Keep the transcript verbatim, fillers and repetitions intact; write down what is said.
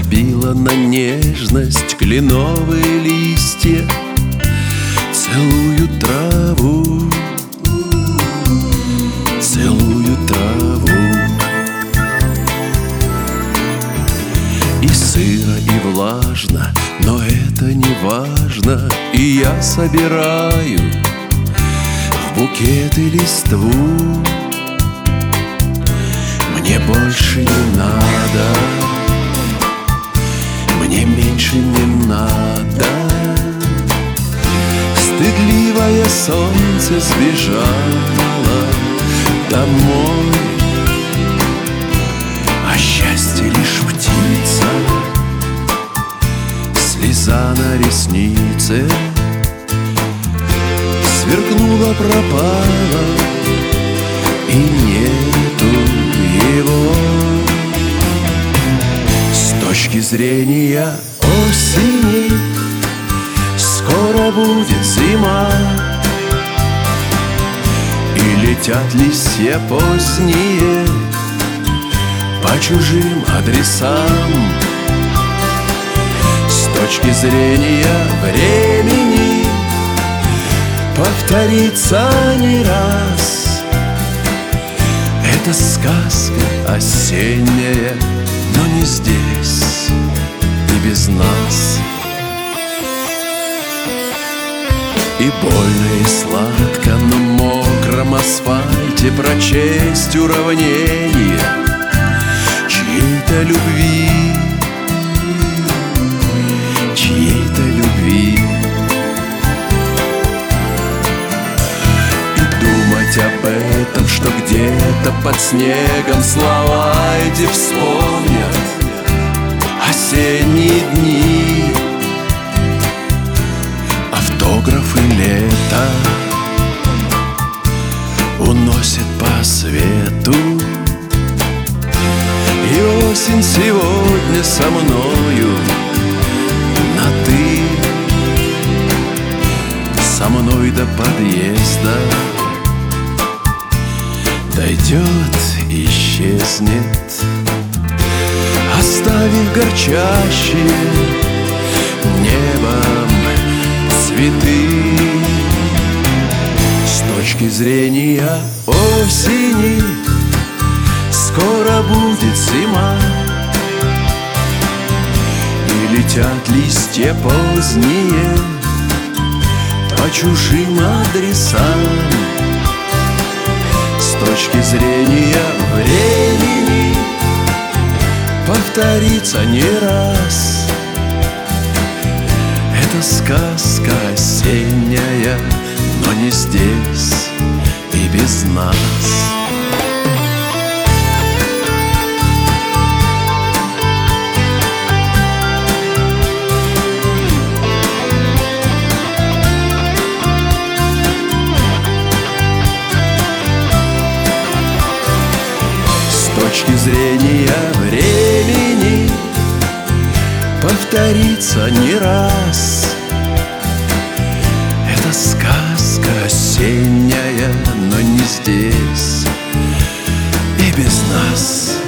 разбила на нежность кленовые листья. Целую траву, целую траву. И сыро, и влажно, но это не важно. И я собираю в букеты листву. Мне больше не надо, мне меньше не надо. Стыдливое солнце сбежало домой, а счастье лишь птица, слеза на реснице. Сверкнула, пропала, и нету его. С точки зрения осени скоро будет зима, и летят листья поздние по чужим адресам. С точки зрения времени повторится не раз. Это сказка осенняя, но не здесь и без нас. И больно, и сладко на мокром асфальте прочесть уравнение чьей-то любви, чьей-то любви. И думать об этом, что где-то под снегом слова эти вспомнят осенние дни. Автографы лета уносит по свету, и осень сегодня со мною на «ты», со мной до подъезда. Дойдет и исчезнет, оставив горчащие небом цветы. С точки зрения осени скоро будет зима, и летят листья поздние по чужим адресам. С точки зрения времени повторится не раз. Это сказка осенняя, но не здесь и без нас. С точки зрения времени повторится не раз. Это сказка осенняя, но не здесь и без нас.